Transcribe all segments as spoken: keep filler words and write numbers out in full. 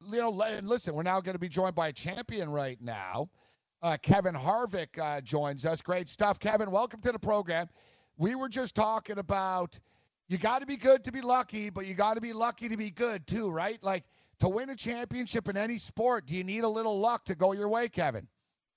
you know, and listen, we're now going to be joined by a champion right now. Uh, Kevin Harvick uh, joins us. Great stuff, Kevin. Welcome to the program. We were just talking about you got to be good to be lucky, but you got to be lucky to be good too, right? Like to win a championship in any sport, do you need a little luck to go your way, Kevin?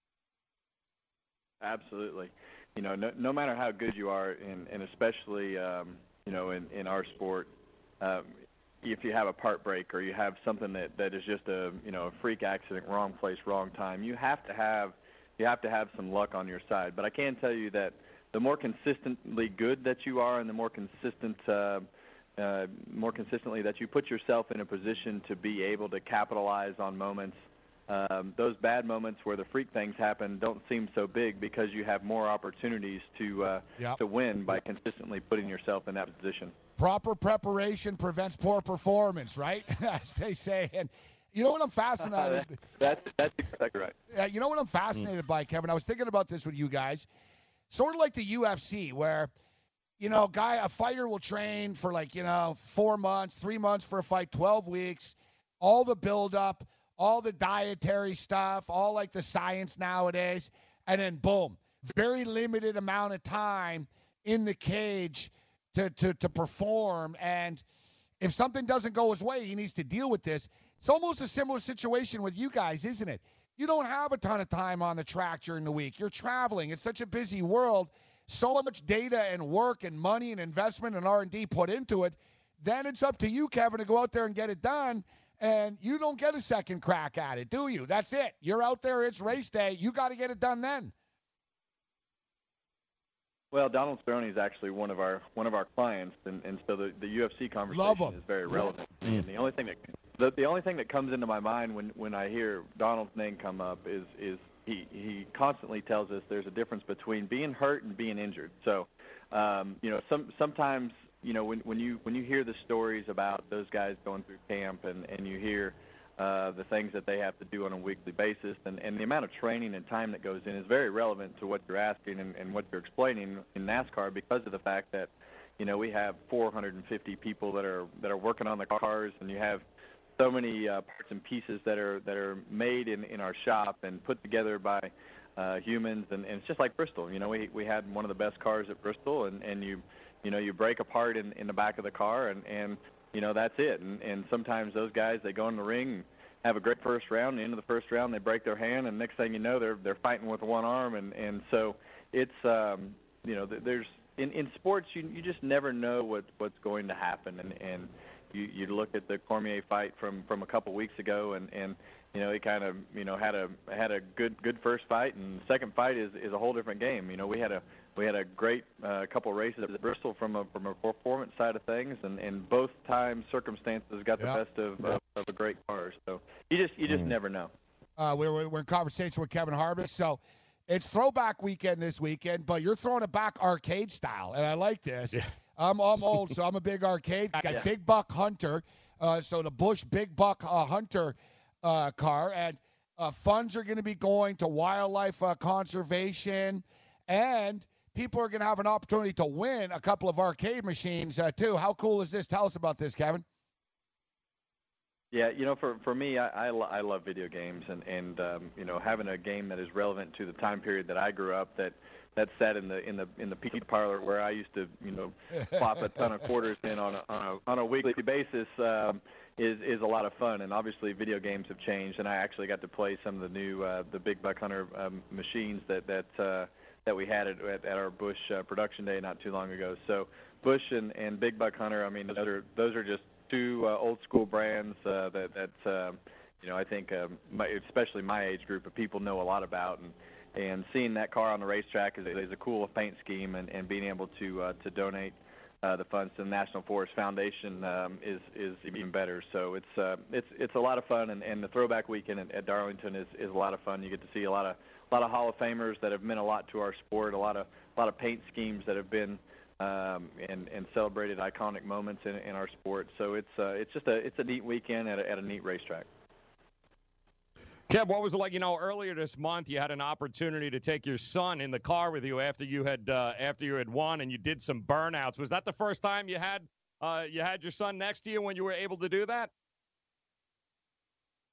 Absolutely. You know, no, no matter how good you are, and, and especially, um, you know, in, in our sport, um, if you have a part break or you have something that, that is just a, you know, a freak accident, wrong place, wrong time, you have to have you have to have some luck on your side. But I can tell you that the more consistently good that you are and the more consistent uh, uh, more consistently that you put yourself in a position to be able to capitalize on moments, um, those bad moments where the freak things happen don't seem so big because you have more opportunities to uh, Yep. to win by consistently putting yourself in that position. Proper preparation prevents poor performance, right? As they say. And you know what I'm fascinated that's that's exactly right. uh, you know what I'm fascinated by, Kevin? I was thinking about this with you guys. Sort of like the U F C, where you know, guy, a fighter will train for like, you know, four months, three months for a fight, twelve weeks, all the buildup, all the dietary stuff, all like the science nowadays, and then boom, very limited amount of time in the cage to, to, to perform. And if something doesn't go his way, he needs to deal with this. It's almost a similar situation with you guys, isn't it? You don't have a ton of time on the track during the week. You're traveling. It's such a busy world. So much data and work and money and investment and R and D put into it. Then it's up to you, Kevin, to go out there and get it done. And you don't get a second crack at it, do you? That's it. You're out there. It's race day. You got to get it done then. Well, Donald Cerrone is actually one of our one of our clients, and, and so the, the U F C conversation is very relevant. Mm. And the only thing that the, the only thing that comes into my mind when, when I hear Donald's name come up is is he he constantly tells us there's a difference between being hurt and being injured. So, um, you know, some sometimes you know when when you when you hear the stories about those guys going through camp and, and you hear Uh, the things that they have to do on a weekly basis, and, and the amount of training and time that goes in is very relevant to what you're asking and, and what you're explaining in NASCAR, because of the fact that, you know, we have four hundred fifty people that are that are working on the cars, and you have so many uh, parts and pieces that are that are made in, in our shop and put together by uh, humans, and, and it's just like Bristol. You know, we we had one of the best cars at Bristol, and, and you you know you break a part in, in the back of the car, and, and you know, that's it. And, and sometimes those guys, they go in the ring and have a great first round. At the end of the first round, they break their hand, and next thing you know, they're they're fighting with one arm. And, and so it's, um, you know, there's in, in sports, you you just never know what, what's going to happen. And, and you, you look at the Cormier fight from, from a couple weeks ago, and, and you know, he kind of, you know, had a had a good good first fight, and the second fight is, is a whole different game. You know, we had a We had a great uh, couple races at Bristol from a from a performance side of things, and, and both times circumstances got the yeah. best of, of of a great car. So you just you just mm. never know. Uh, we're we're in conversation with Kevin Harvick, so it's throwback weekend this weekend, but you're throwing it back arcade style, and I like this. Yeah. I'm I'm old, so I'm a big arcade. I got yeah. Big Buck Hunter, uh, so the Busch Big Buck uh, Hunter uh, car, and uh, funds are going to be going to wildlife uh, conservation, and people are going to have an opportunity to win a couple of arcade machines, uh, too. How cool is this? Tell us about this, Kevin. Yeah, you know, for for me, I, I, lo- I love video games, and, and um, you know, having a game that is relevant to the time period that I grew up, that that sat in the in the in the pizza parlor where I used to, you know, plop a ton of quarters in on a on a, on a weekly basis, um, is is a lot of fun. And obviously, video games have changed, and I actually got to play some of the new uh, the Big Buck Hunter um, machines that that. Uh, that we had at, at, at our Busch uh, production day not too long ago. So Busch and, and Big Buck Hunter, I mean, those are those are just two uh, old school brands uh, that that uh, you know I think um, my, especially my age group of people know a lot about, and and seeing that car on the racetrack is, is a cool paint scheme, and, and being able to uh, to donate uh, the funds to the National Forest Foundation um, is is even better. So it's uh, it's it's a lot of fun, and, and the throwback weekend at, at Darlington is, is a lot of fun. You get to see a lot of A lot of Hall of Famers that have meant a lot to our sport, a lot of a lot of paint schemes that have been um, and, and celebrated iconic moments in, in our sport. So it's uh, it's just a it's a neat weekend at a, at a neat racetrack. Kev, what was it like? You know, earlier this month you had an opportunity to take your son in the car with you after you had uh, after you had won, and you did some burnouts. Was that the first time you had uh, you had your son next to you when you were able to do that?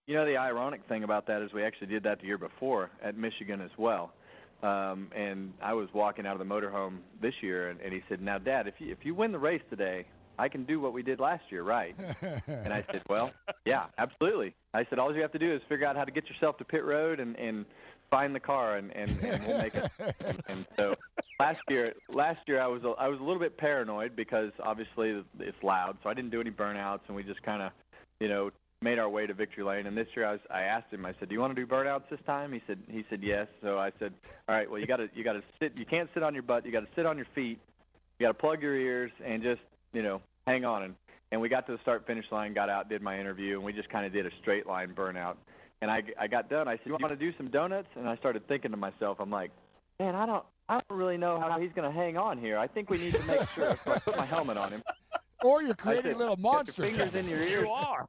You know, the ironic thing about that is we actually did that the year before at Michigan as well. Um, and I was walking out of the motorhome this year, and, and he said, "Now, Dad, if you if you win the race today, I can do what we did last year, right?" And I said, "Well, yeah, absolutely." I said, "All you have to do is figure out how to get yourself to pit road and, and find the car, and, and, and we'll make it." And so last year, last year I was a, I was a little bit paranoid because obviously it's loud, so I didn't do any burnouts, and we just kind of, you know, made our way to victory lane. And this year I was I asked him, I said, "Do you want to do burnouts this time?" He said he said yes. So I said, "All right, well you got to you got to sit. You can't sit on your butt. You got to sit on your feet. You got to plug your ears and just, you know, hang on." And and we got to the start finish line, got out, did my interview, and we just kind of did a straight line burnout. And I I got done. I said, "You want to do some donuts?" And I started thinking to myself, I'm like, "Man, I don't I don't really know how he's going to hang on here. I think we need to make sure." So I put my helmet on him. Or you're creating said, a little monster. Get your fingers in your ears. You are.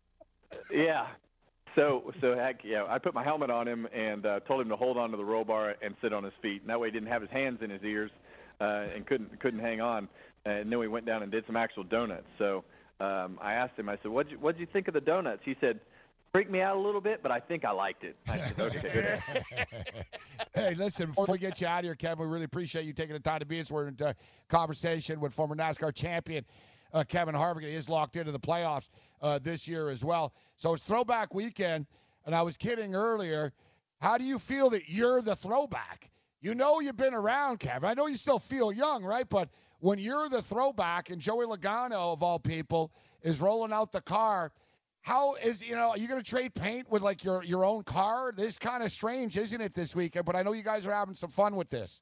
Yeah. So, so heck, yeah, I put my helmet on him and uh, told him to hold on to the roll bar and sit on his feet. And that way he didn't have his hands in his ears uh, and couldn't couldn't hang on. And then we went down and did some actual donuts. So um, I asked him, I said, what'd you, what'd you think of the donuts? He said, "Freaked me out a little bit, but I think I liked it." I said, "Okay, good." Hey, listen, before we get you out of here, Kevin, we really appreciate you taking the time to be with us. We're in uh, conversation with former NASCAR champion Uh, Kevin Harvick. He is locked into the playoffs uh, this year as well. So it's throwback weekend, and I was kidding earlier. How do you feel that you're the throwback? You know you've been around, Kevin. I know you still feel young, right? But when you're the throwback and Joey Logano, of all people, is rolling out the car, how is, you know, are you going to trade paint with, like, your, your own car? This is kind of strange, isn't it, this weekend? But I know you guys are having some fun with this.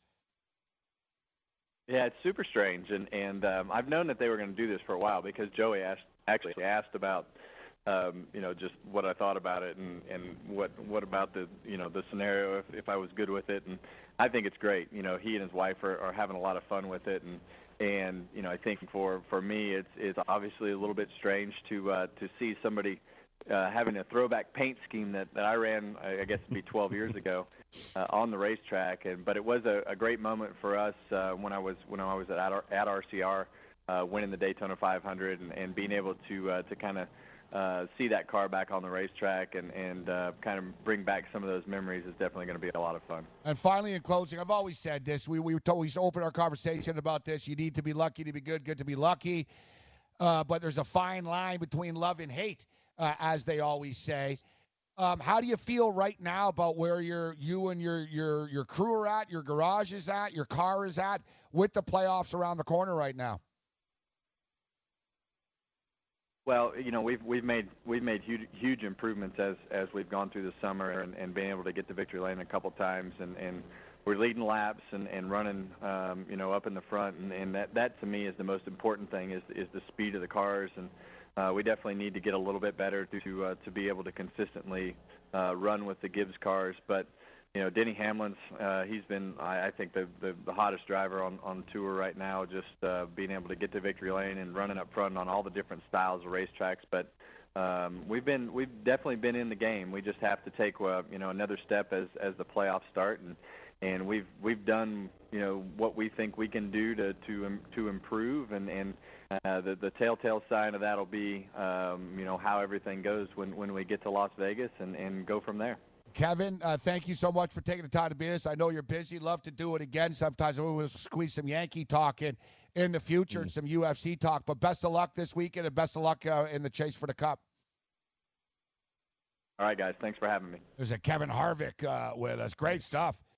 Yeah, it's super strange, and and um, I've known that they were going to do this for a while because Joey asked actually asked about, um, you know, just what I thought about it and, and what what about the you know the scenario if, if I was good with it, and I think it's great. You know, he and his wife are, are having a lot of fun with it, and and you know I think for for me it's it's obviously a little bit strange to uh, to see somebody uh, having a throwback paint scheme that, that I ran, I guess it'd be twelve years ago. Uh, on the racetrack, and but it was a, a great moment for us uh, when I was when I was at at R C R, uh, winning the Daytona five hundred, and, and being able to uh, to kind of uh, see that car back on the racetrack and and uh, kind of bring back some of those memories is definitely going to be a lot of fun. And finally, in closing, I've always said this. We we told we opened our conversation about this. You need to be lucky to be good, good to be lucky. Uh, but there's a fine line between love and hate, uh, as they always say. Um, how do you feel right now about where your you and your your your crew are at, your garage is at, your car is at, with the playoffs around the corner right now? Well, you know, we've we've made we've made huge huge improvements as as we've gone through the summer and, and being able to get to victory lane a couple times, and, and we're leading laps and, and running, um, you know, up in the front, and, and that that to me is the most important thing is is the speed of the cars. And Uh, we definitely need to get a little bit better to uh, to be able to consistently uh, run with the Gibbs cars. But you know, Denny Hamlin's uh, he's been I, I think the, the the hottest driver on on tour right now. Just uh, being able to get to victory lane and running up front on all the different styles of racetracks. But um, we've been we've definitely been in the game. We just have to take uh, you know another step as as the playoffs start, and and we've we've done you know what we think we can do to to um, to improve, and and. Uh, the, the telltale sign of that will be, um, you know, how everything goes when, when we get to Las Vegas and, and go from there. Kevin, uh, thank you so much for taking the time to be with us. I know you're busy. Love to do it again. Sometimes we'll squeeze some Yankee talk in in the future mm-hmm. and some U F C talk. But best of luck this weekend and best of luck uh, in the chase for the Cup. All right, guys. Thanks for having me. There's a Kevin Harvick uh, with us. Great stuff.